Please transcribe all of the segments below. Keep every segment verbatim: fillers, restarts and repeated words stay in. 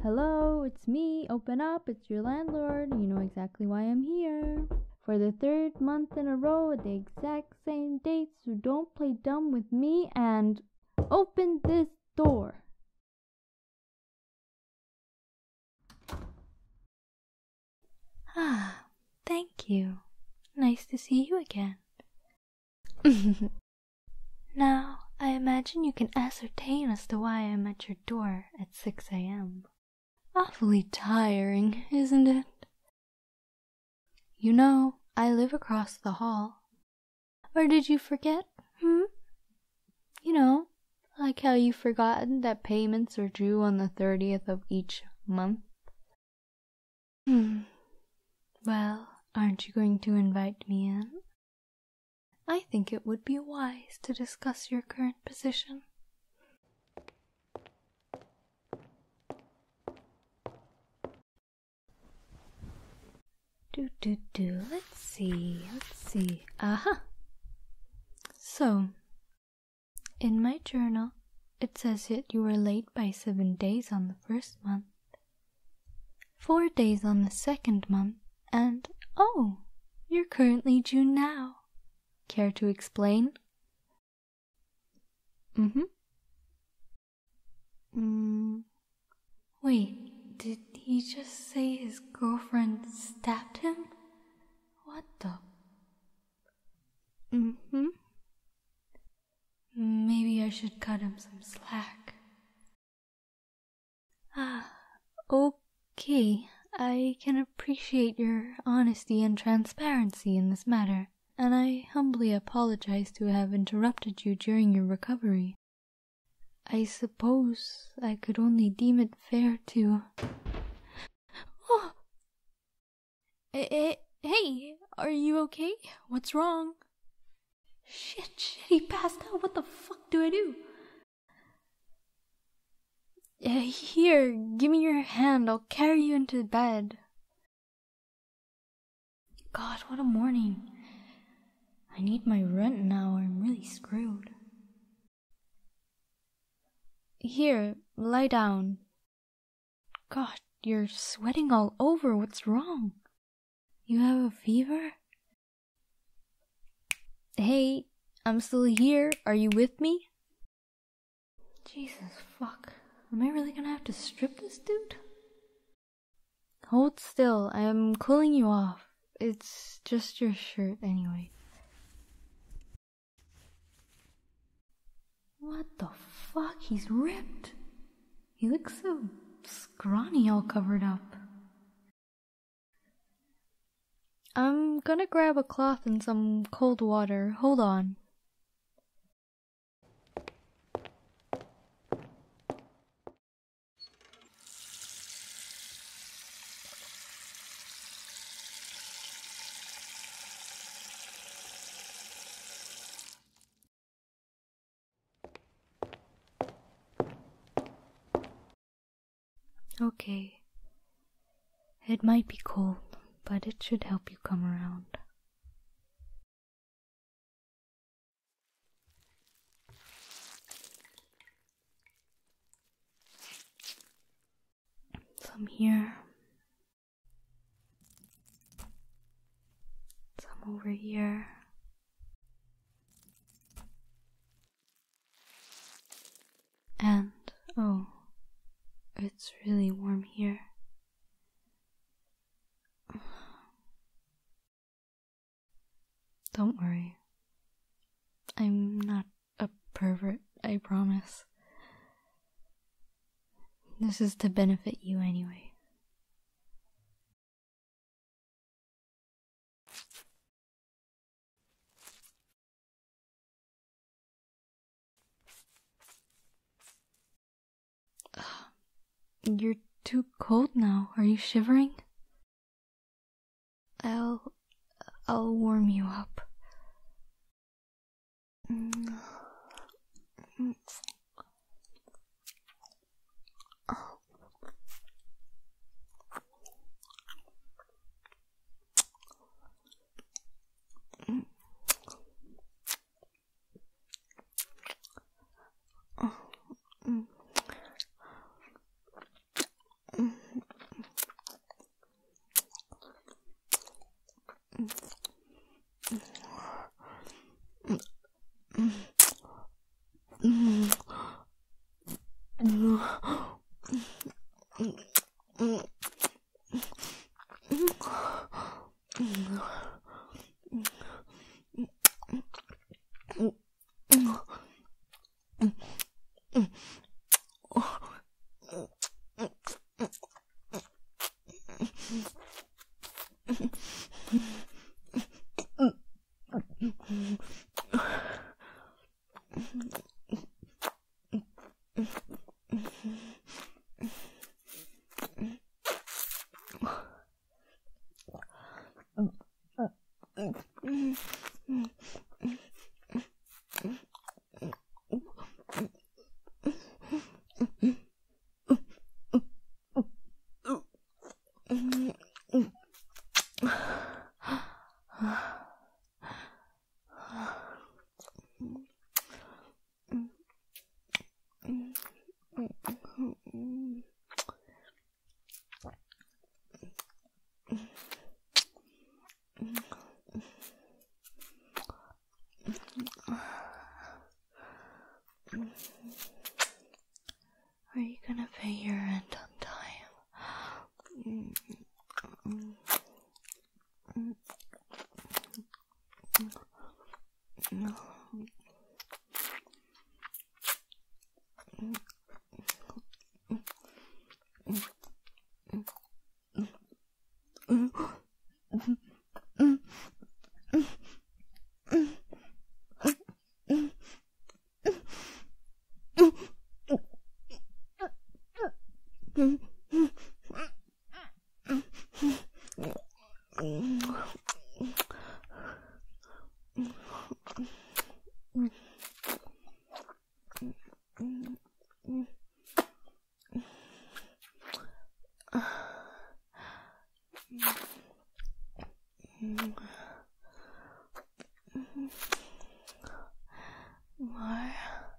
Hello, it's me. Open up. It's your landlord. You know exactly why I'm here. For the third month in a row at the exact same date, so don't play dumb with me and open this door. Ah, thank you. Nice to see you again. Now, I imagine you can ascertain as to why I'm at your door at six a m Awfully tiring, isn't it? You know, I live across the hall. Or did you forget, hmm? You know, like how you've forgotten that payments are due on the thirtieth of each month? Hmm. Well, aren't you going to invite me in? I think it would be wise to discuss your current position. Do do do. Let's see. Let's see. Aha. So, in my journal, it says that you were late by seven days on the first month, four days on the second month, and oh, you're currently due now. Care to explain? Mm-hmm. Mm. Wait, did he just say his girlfriend stabbed him? What the? Mm-hmm. Maybe I should cut him some slack. Ah, okay. I can appreciate your honesty and transparency in this matter, and I humbly apologize to have interrupted you during your recovery. I suppose I could only deem it fair to... Oh! Hey, hey, are you okay? What's wrong? Shit, shit, he passed out. What the fuck do I do? Uh, here, give me your hand. I'll carry you into bed. God, what a morning. I need my rent now or I'm really screwed. Here, lie down. God, you're sweating all over. What's wrong? You have a fever? Hey, I'm still here. Are you with me? Jesus fuck. Am I really gonna have to strip this dude? Hold still. I am cooling you off. It's just your shirt anyway. What the fuck? He's ripped. He looks so scrawny all covered up. I'm gonna grab a cloth and some cold water. Hold on. Okay. It might be cold, but it should help you come around. Some here. Some over here. And, oh, it's really warm here. Don't worry. I'm not a pervert, I promise. This is to benefit you anyway. You're too cold now. Are you shivering? I'll... I'll warm you up. Are you gonna pay your rent on time? No. Why?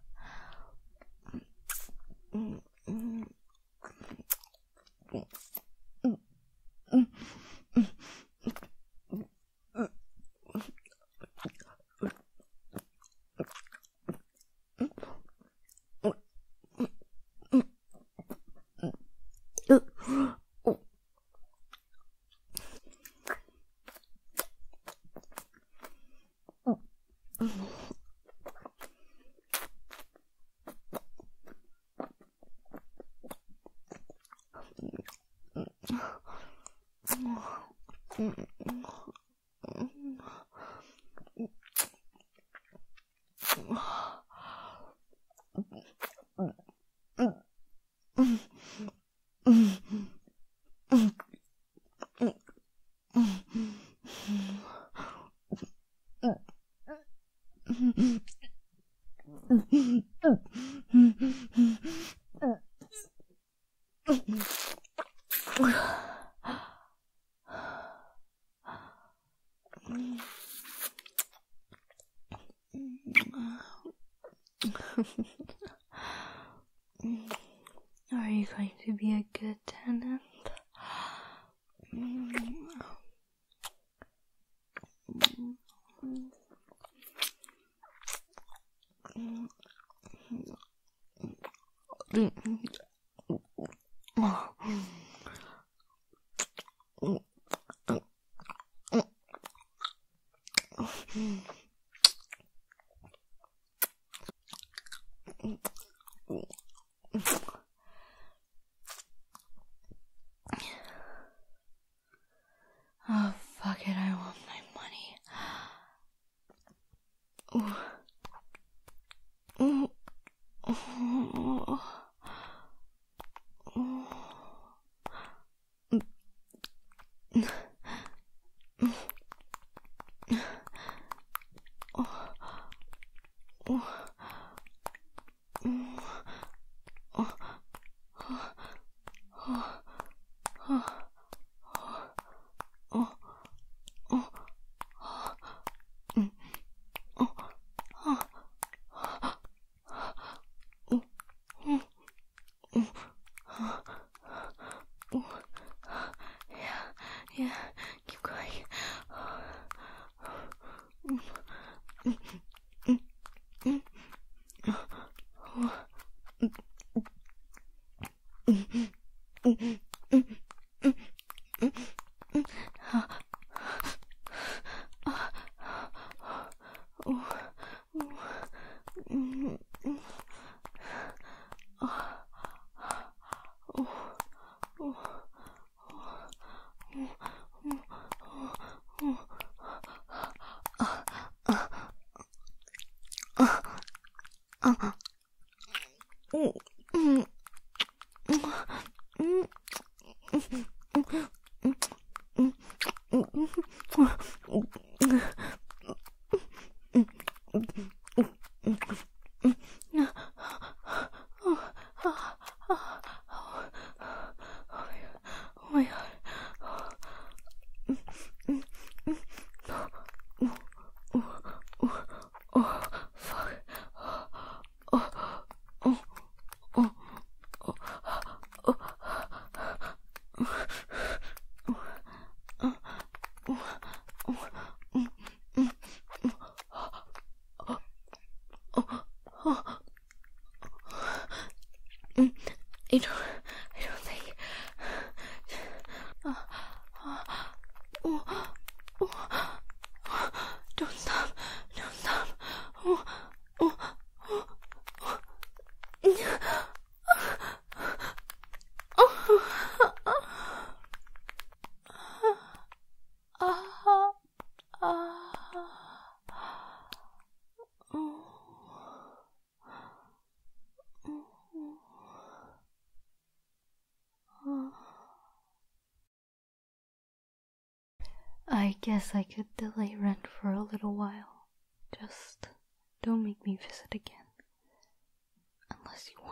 Are you going to be a good tenant? Oh, fuck it, I want my money. Ooh. Ooh. Oh. Oh. I don't, I don't think. Uh, uh, oh, oh, don't stop, don't stop. Oh, oh, oh, oh. I guess I could delay rent for a little while. Just don't make me visit again. Unless you